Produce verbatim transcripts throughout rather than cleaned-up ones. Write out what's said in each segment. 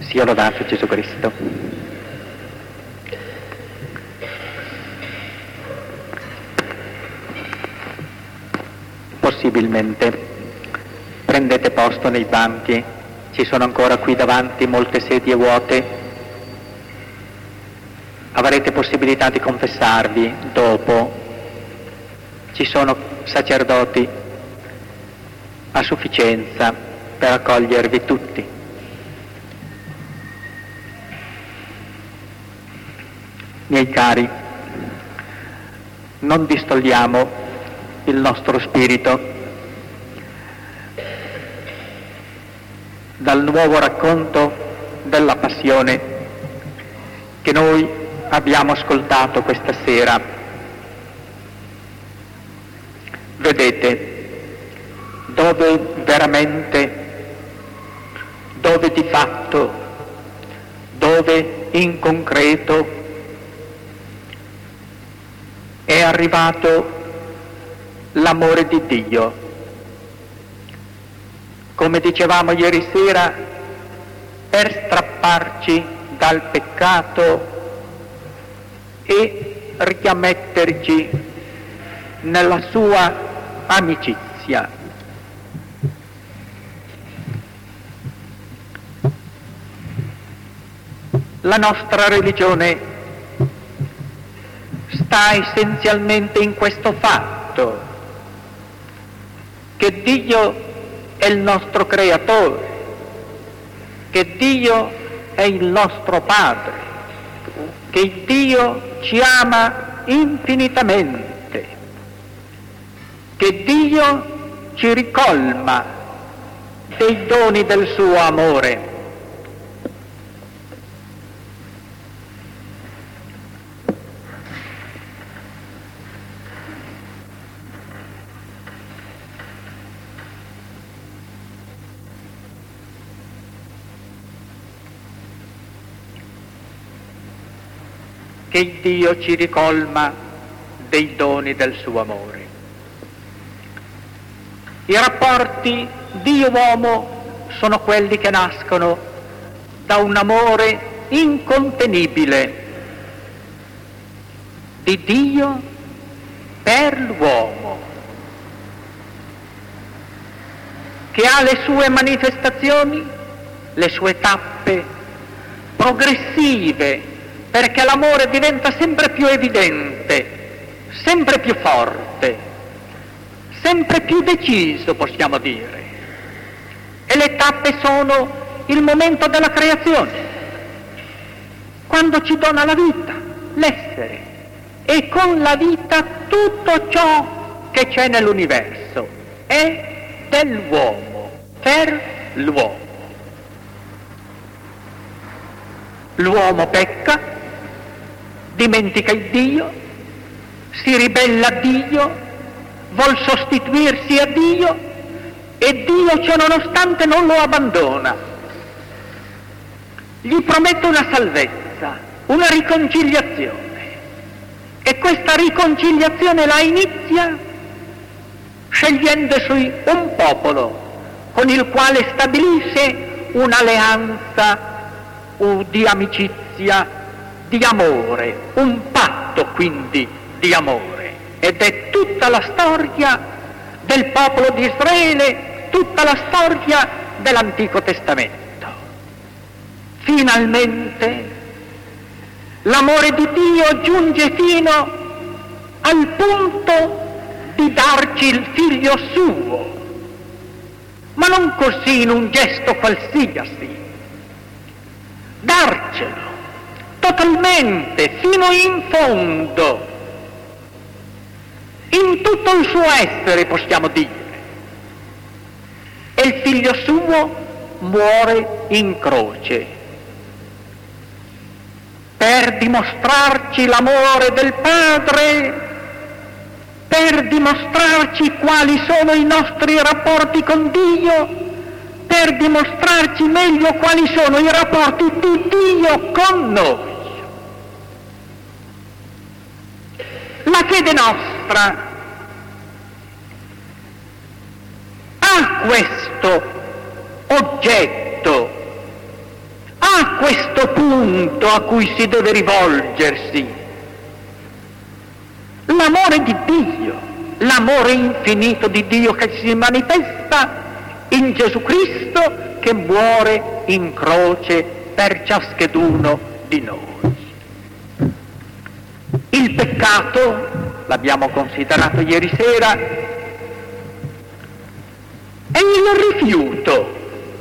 Sia lodato Gesù Cristo. Possibilmente prendete posto nei banchi, ci sono ancora qui davanti molte sedie vuote, avrete possibilità di confessarvi dopo, ci sono sacerdoti a sufficienza per accogliervi tutti. Miei cari, non distogliamo il nostro spirito dal nuovo racconto della passione che noi abbiamo ascoltato questa sera. Vedete, dove veramente, dove di fatto, dove in concreto è arrivato l'amore di Dio. Come dicevamo ieri sera, per strapparci dal peccato e rimetterci nella sua amicizia. La nostra religione sta essenzialmente in questo fatto, che Dio è il nostro creatore, che Dio è il nostro Padre, che Dio ci ama infinitamente, che Dio ci ricolma dei doni del suo amore. Che Dio ci ricolma dei doni del suo amore. I rapporti Dio-uomo sono quelli che nascono da un amore incontenibile di Dio per l'uomo, che ha le sue manifestazioni, le sue tappe progressive, perché l'amore diventa sempre più evidente, sempre più forte, sempre più deciso, possiamo dire. E le tappe sono il momento della creazione, quando ci dona la vita, l'essere, e con la vita tutto ciò che c'è nell'universo è dell'uomo, per l'uomo. L'uomo pecca, dimentica il Dio, si ribella a Dio, vuol sostituirsi a Dio e Dio ciononostante non lo abbandona. Gli promette una salvezza, una riconciliazione, e questa riconciliazione la inizia scegliendosi un popolo con il quale stabilisce un'alleanza di amicizia, di amore, un patto quindi di amore, ed è tutta la storia del popolo di Israele, tutta la storia dell'Antico Testamento. Finalmente l'amore di Dio giunge fino al punto di darci il figlio suo, ma non così in un gesto qualsiasi, darcelo totalmente, fino in fondo, in tutto il suo essere, possiamo dire. E il figlio suo muore in croce per dimostrarci l'amore del Padre, per dimostrarci quali sono i nostri rapporti con Dio, per dimostrarci meglio quali sono i rapporti di Dio con noi. La fede nostra ha questo oggetto, ha punto a cui si deve rivolgersi. L'amore di Dio, l'amore infinito di Dio che si manifesta in Gesù Cristo che muore in croce per ciascheduno di noi. Il peccato, l'abbiamo considerato ieri sera, è il rifiuto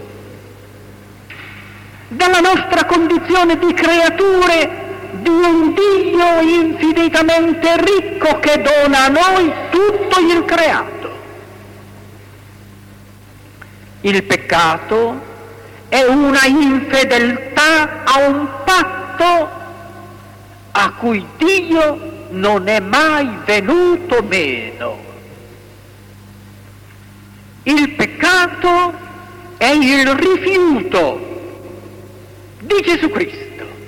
della nostra condizione di creature di un Dio infinitamente ricco che dona a noi tutto il creato. Il peccato è una infedeltà a un patto a cui Dio non è mai venuto meno. Il peccato è il rifiuto di Gesù Cristo,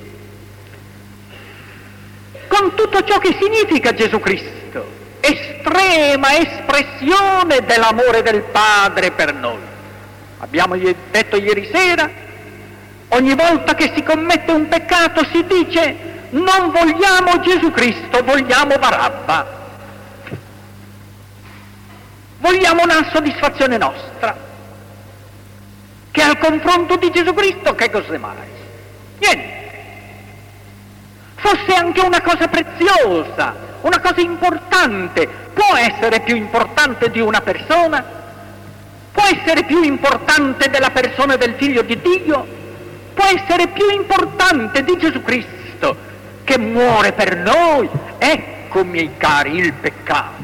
con tutto ciò che significa Gesù Cristo, estrema espressione dell'amore del Padre per noi. Abbiamo detto ieri sera, ogni volta che si commette un peccato si dice non vogliamo Gesù Cristo, vogliamo Barabba. Vogliamo una soddisfazione nostra, che al confronto di Gesù Cristo che cos'è mai? Niente. Fosse anche una cosa preziosa, una cosa importante, può essere più importante di una persona? Può essere più importante della persona del Figlio di Dio? Può essere più importante di Gesù Cristo che muore per noi? Ecco, miei cari, il peccato.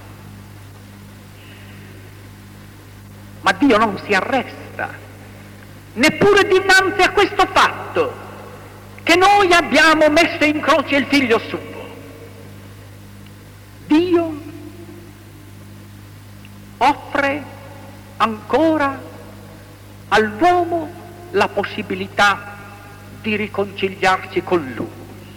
Ma Dio non si arresta, neppure dinanzi a questo fatto, che noi abbiamo messo in croce il Figlio suo. Dio offre ancora all'uomo la possibilità di riconciliarsi con Lui.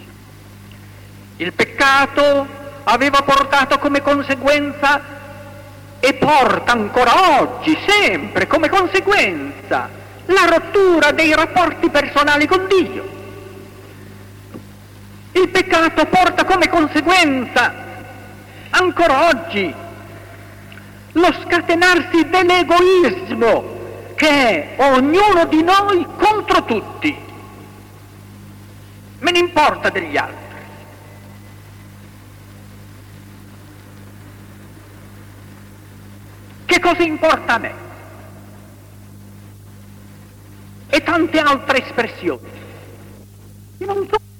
Il peccato aveva portato come conseguenza e porta ancora oggi, sempre, come conseguenza, la rottura dei rapporti personali con Dio. Il peccato porta come conseguenza, ancora oggi, lo scatenarsi dell'egoismo che è ognuno di noi contro tutti. Me ne importa degli altri. Che cosa importa a me? E tante altre espressioni. Io non so